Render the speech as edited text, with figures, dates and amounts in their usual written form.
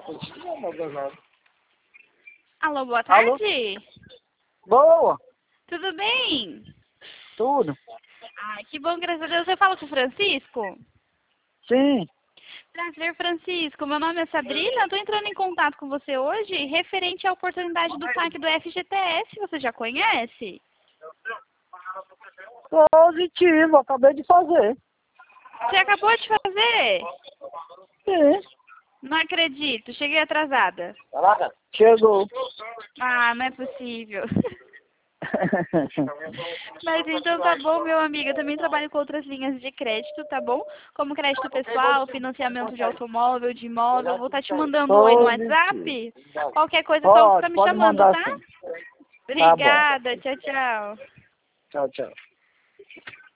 Alô, boa Alô? tarde. Boa, Tudo bem? tudo. Ai, que bom, graças a Deus. Você fala com o Francisco? Sim, Prazer, Francisco. Meu nome é Sabrina. Estou entrando em contato com você hoje referente à oportunidade do saque do FGTS. Você já conhece? positivo, acabei de fazer. Você acabou de fazer? Sim. Não acredito. Cheguei atrasada. Chegou. Ah, não é possível. Mas então tá bom, meu amigo. Eu também trabalho com outras linhas de crédito, tá bom? Como crédito pessoal, financiamento de automóvel, de imóvel. Vou estar te mandando um oi no Positivo. WhatsApp. Qualquer coisa é só ficar me Pode chamando, mandar tá? sim. Tá bom. Obrigada. Tchau, tchau. Tchau, tchau.